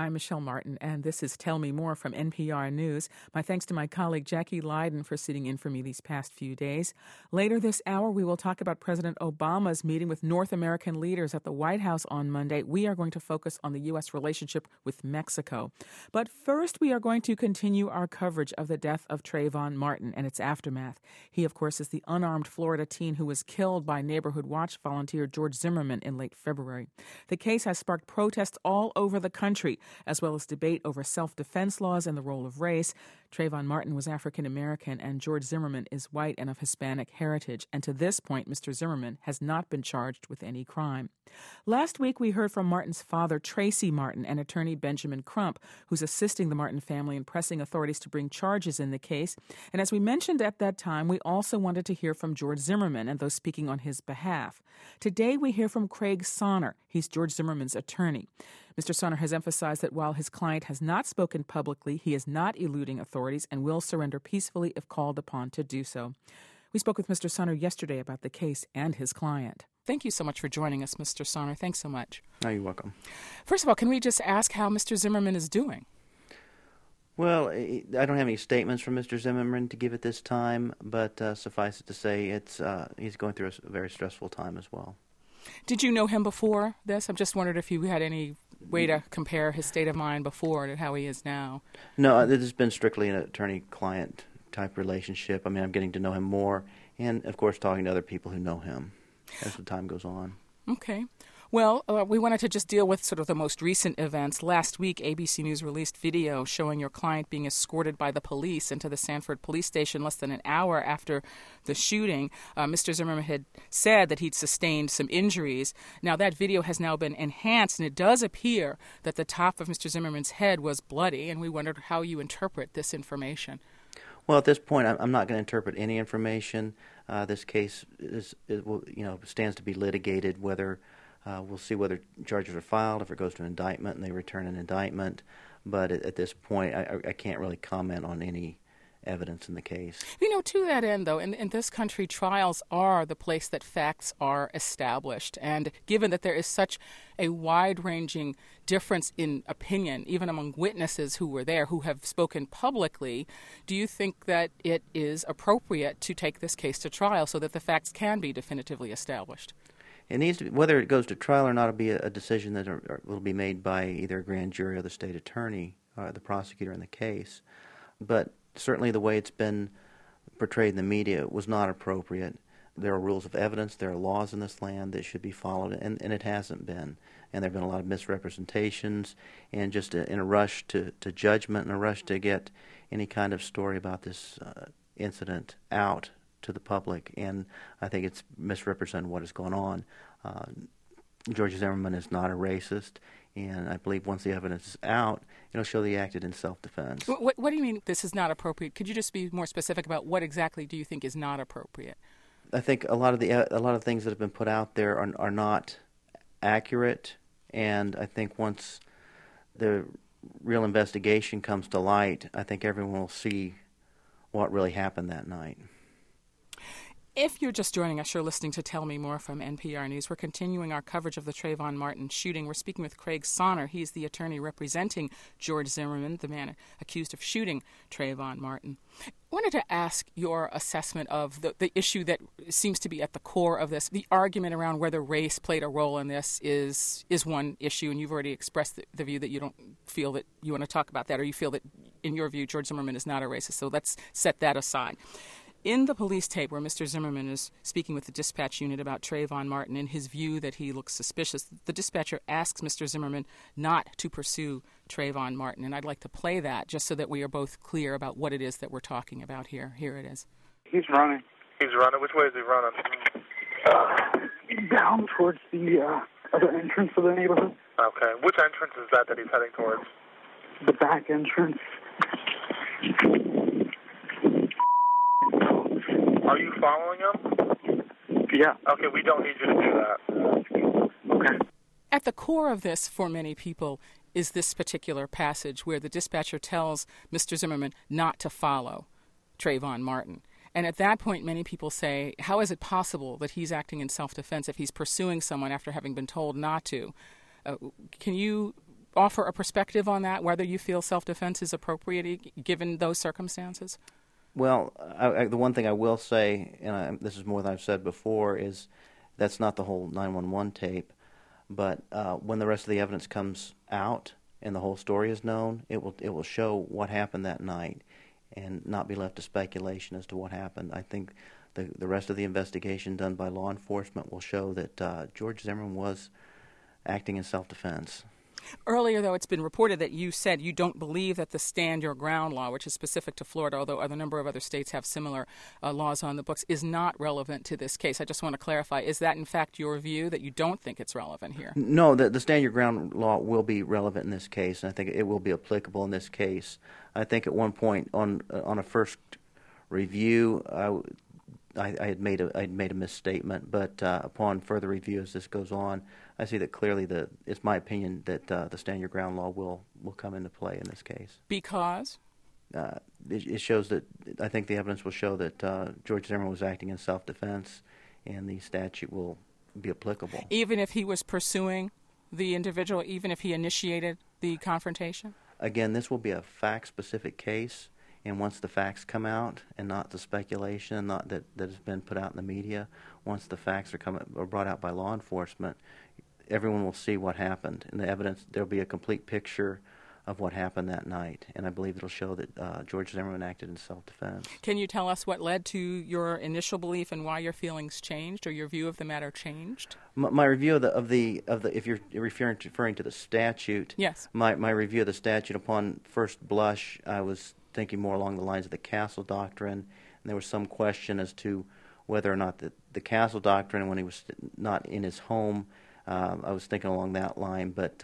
I'm Michelle Martin, and this is Tell Me More from NPR News. My thanks to my colleague Jackie Leiden for sitting in for me these past few days. Later this hour, we will talk about President Obama's meeting with North American leaders at the White House on Monday. We are going to focus on the U.S. relationship with Mexico. But first, we are going to continue our coverage of the death of Trayvon Martin and its aftermath. He, of course, is the unarmed Florida teen who was killed by Neighborhood Watch volunteer George Zimmerman in late February. The case has sparked protests all over the country, as well as debate over self-defense laws and the role of race. Trayvon Martin was African-American, and George Zimmerman is white and of Hispanic heritage. And to this point, Mr. Zimmerman has not been charged with any crime. Last week, we heard from Martin's father, Tracy Martin, and attorney Benjamin Crump, who's assisting the Martin family in pressing authorities to bring charges in the case. And as we mentioned at that time, we also wanted to hear from George Zimmerman and those speaking on his behalf. Today, we hear from Craig Sonner. He's George Zimmerman's attorney. Mr. Sonner has emphasized that while his client has not spoken publicly, he is not eluding authorities and will surrender peacefully if called upon to do so. We spoke with Mr. Sonner yesterday about the case and his client. Thank you so much for joining us, Mr. Sonner. Thanks so much. Oh, you're welcome. First of all, can we just ask how Mr. Zimmerman is doing? Well, I don't have any statements from Mr. Zimmerman to give at this time, but suffice it to say he's going through a very stressful time as well. Did you know him before this? I'm just wondering if you had any way to compare his state of mind before to how he is now. No, this has been strictly an attorney-client type relationship. I mean, I'm getting to know him more and, of course, talking to other people who know him as the time goes on. Okay. Well, we wanted to just deal with sort of the most recent events. Last week, ABC News released video showing your client being escorted by the police into the Sanford police station less than an hour after the shooting. Mr. Zimmerman had said that he'd sustained some injuries. Now, that video has now been enhanced, and it does appear that the top of Mr. Zimmerman's head was bloody, and we wondered how you interpret this information. Well, at this point, I'm not going to interpret any information. This case stands to be litigated. We'll see whether charges are filed, if it goes to indictment, and they return an indictment. But at this point, I can't really comment on any evidence in the case. To that end, though, in this country, trials are the place that facts are established. And given that there is such a wide-ranging difference in opinion, even among witnesses who were there, who have spoken publicly, do you think that it is appropriate to take this case to trial so that the facts can be definitively established? It needs to be, whether it goes to trial or not, it'll be a decision that will be made by either a grand jury or the state attorney, the prosecutor in the case. But certainly the way it's been portrayed in the media was not appropriate. There are rules of evidence, there are laws in this land that should be followed, and it hasn't been. And there have been a lot of misrepresentations, and just in a rush to judgment and a rush to get any kind of story about this incident out to the public, and I think it's misrepresented what is going on. George Zimmerman is not a racist, and I believe once the evidence is out, it'll show that he acted in self-defense. What do you mean this is not appropriate? Could you just be more specific about what exactly do you think is not appropriate? I think a lot of things that have been put out there are not accurate, and I think once the real investigation comes to light, I think everyone will see what really happened that night. If you're just joining us, you're listening to Tell Me More from NPR News. We're continuing our coverage of the Trayvon Martin shooting. We're speaking with Craig Sonner. He's the attorney representing George Zimmerman, the man accused of shooting Trayvon Martin. I wanted to ask your assessment of the issue that seems to be at the core of this. The argument around whether race played a role in this is one issue, and you've already expressed the view that you don't feel that you want to talk about that, or you feel that, in your view, George Zimmerman is not a racist. So let's set that aside. In the police tape where Mr. Zimmerman is speaking with the dispatch unit about Trayvon Martin, in his view that he looks suspicious, the dispatcher asks Mr. Zimmerman not to pursue Trayvon Martin. And I'd like to play that just so that we are both clear about what it is that we're talking about here. Here it is. He's running. He's running? Which way is he running? Down towards the other entrance of the neighborhood. Okay. Which entrance is that he's heading towards? The back entrance. Are you following him? Yeah. Okay, we don't need you to do that. Okay. At the core of this, for many people, is this particular passage where the dispatcher tells Mr. Zimmerman not to follow Trayvon Martin. And at that point, many people say, how is it possible that he's acting in self-defense if he's pursuing someone after having been told not to? Can you offer a perspective on that, whether you feel self-defense is appropriate given those circumstances? Well, the one thing I will say, and this is more than I've said before, is that's not the whole 911 tape. But when the rest of the evidence comes out and the whole story is known, it will show what happened that night, and not be left to speculation as to what happened. I think the rest of the investigation done by law enforcement will show that George Zimmerman was acting in self-defense. Earlier, though, it's been reported that you said you don't believe that the Stand Your Ground law, which is specific to Florida, although a number of other states have similar laws on the books, is not relevant to this case. I just want to clarify, is that in fact your view, that you don't think it's relevant here? No, the Stand Your Ground law will be relevant in this case, and I think it will be applicable in this case. I think at one point on a first review, I had made a misstatement, but upon further review as this goes on, I see that clearly it's my opinion that the Stand Your Ground law will come into play in this case. Because? It shows that, I think the evidence will show that George Zimmerman was acting in self-defense, and the statute will be applicable. Even if he was pursuing the individual, even if he initiated the confrontation? Again, this will be a fact-specific case. And once the facts come out, and not the speculation, not that has been put out in the media, once the facts are brought out by law enforcement, everyone will see what happened. And the evidence, there'll be a complete picture of what happened that night. And I believe it'll show that George Zimmerman acted in self-defense. Can you tell us what led to your initial belief and why your feelings changed, or your view of the matter changed? My review of the if you're referring to the statute, yes. My review of the statute, upon first blush, I was thinking more along the lines of the Castle Doctrine, and there was some question as to whether or not the Castle Doctrine, when he was not in his home, I was thinking along that line, but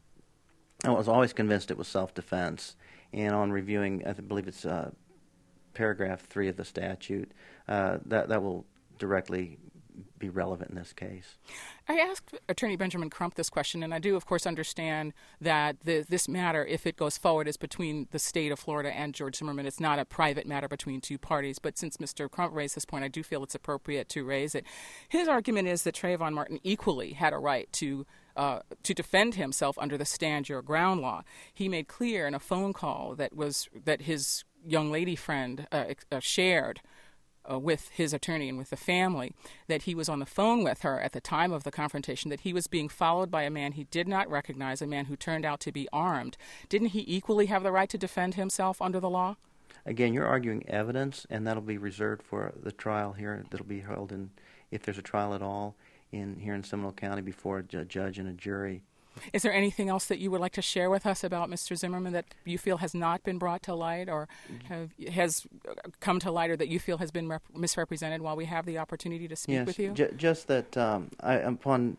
I was always convinced it was self-defense. And on reviewing, I believe it's paragraph 3 of the statute, that will directly be relevant in this case. I asked Attorney Benjamin Crump this question, and I do, of course, understand that this matter, if it goes forward, is between the state of Florida and George Zimmerman. It's not a private matter between two parties. But since Mr. Crump raised this point, I do feel it's appropriate to raise it. His argument is that Trayvon Martin equally had a right to defend himself under the Stand Your Ground law. He made clear in a phone call that his young lady friend shared with his attorney and with the family, that he was on the phone with her at the time of the confrontation, that he was being followed by a man he did not recognize, a man who turned out to be armed. Didn't he equally have the right to defend himself under the law? Again, you're arguing evidence, and that'll be reserved for the trial here that'll be held if there's a trial at all, here in Seminole County before a judge and a jury. Is there anything else that you would like to share with us about Mr. Zimmerman that you feel has not been brought to light, or has come to light, or that you feel has been misrepresented while we have the opportunity to speak with you? Just that upon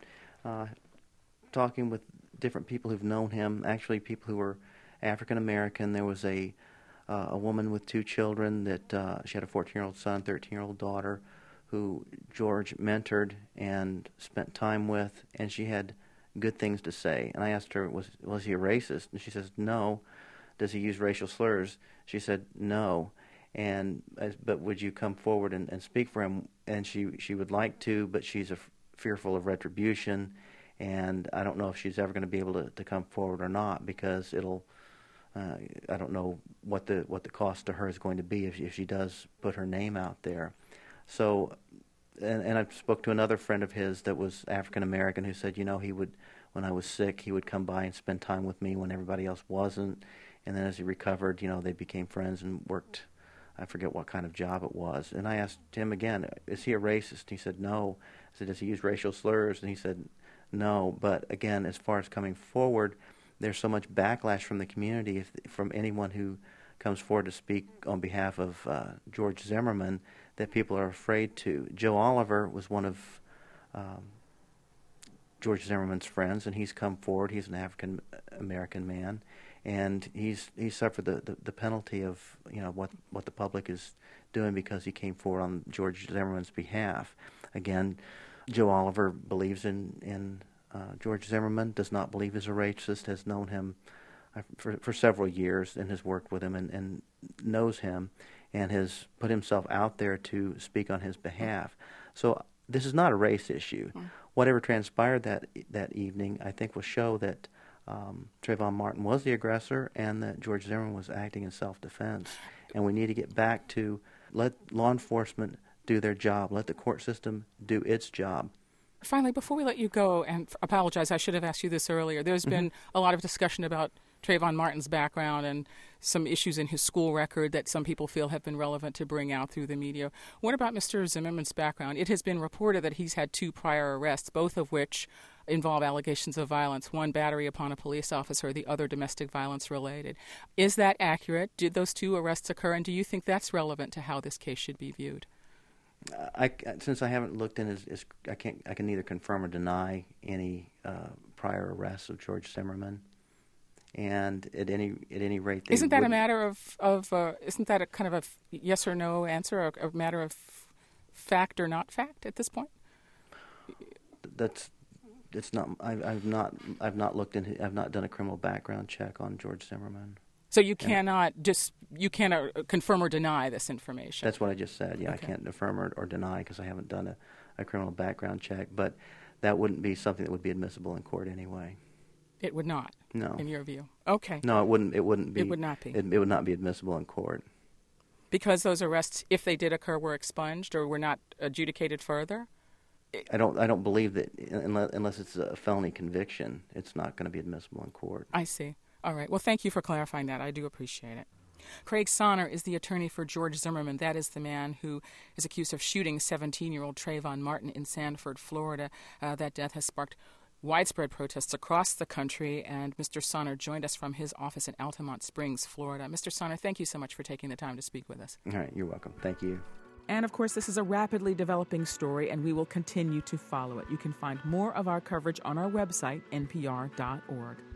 talking with different people who've known him, actually people who were African American, there was a woman with 2 children that she had a 14-year-old son, 13-year-old daughter, who George mentored and spent time with, and she had good things to say. And I asked her, was he a racist? And she says, no. Does he use racial slurs? She said, no. But would you come forward and speak for him? And she would like to, but she's fearful of retribution, and I don't know if she's ever going to be able to come forward or not, because I don't know what the cost to her is going to be if she does put her name out there. So, and I spoke to another friend of his that was African American who said, he would, when I was sick, he would come by and spend time with me when everybody else wasn't. And then as he recovered, they became friends and worked, I forget what kind of job it was. And I asked him again, is he a racist? He said, no. I said, does he use racial slurs? And he said, no. But again, as far as coming forward, there's so much backlash from the community, from anyone who comes forward to speak on behalf of George Zimmerman, that people are afraid to. Joe Oliver was one of George Zimmerman's friends, and he's come forward. He's an African American man, and he's suffered the penalty of what the public is doing because he came forward on George Zimmerman's behalf. Again, Joe Oliver believes in George Zimmerman, does not believe he's a racist, has known him for several years and has worked with him and knows him, and has put himself out there to speak on his behalf. So this is not a race issue. Whatever transpired that evening, I think, will show that Trayvon Martin was the aggressor and that George Zimmerman was acting in self-defense. And we need to get back to let law enforcement do their job, let the court system do its job. Finally, before we let you go, and apologize, I should have asked you this earlier, there's been a lot of discussion about Trayvon Martin's background and some issues in his school record that some people feel have been relevant to bring out through the media. What about Mr. Zimmerman's background? It has been reported that he's had 2 prior arrests, both of which involve allegations of violence, one battery upon a police officer, the other domestic violence related. Is that accurate? Did those 2 arrests occur, and do you think that's relevant to how this case should be viewed? Since I haven't looked in I can neither confirm or deny any prior arrests of George Zimmerman. And at any rate, isn't that a matter of isn't that a kind of a yes or no answer, or a matter of fact or not fact at this point? It's not. I've not looked into. I've not done a criminal background check on George Zimmerman. So you cannot confirm or deny this information. That's what I just said. Yeah, okay. I can't affirm or deny because I haven't done a criminal background check. But that wouldn't be something that would be admissible in court anyway. It would not. No. In your view. Okay. No, it wouldn't be. It would not be. It would not be admissible in court. Because those arrests, if they did occur, were expunged or were not adjudicated further? I don't believe that unless it's a felony conviction, it's not going to be admissible in court. I see. All right. Well, thank you for clarifying that. I do appreciate it. Craig Sonner is the attorney for George Zimmerman. That is the man who is accused of shooting 17-year-old Trayvon Martin in Sanford, Florida. That death has sparked widespread protests across the country, and Mr. Sonner joined us from his office in Altamont Springs, Florida. Mr. Sonner, thank you so much for taking the time to speak with us. All right. You're welcome. Thank you. And, of course, this is a rapidly developing story, and we will continue to follow it. You can find more of our coverage on our website, npr.org.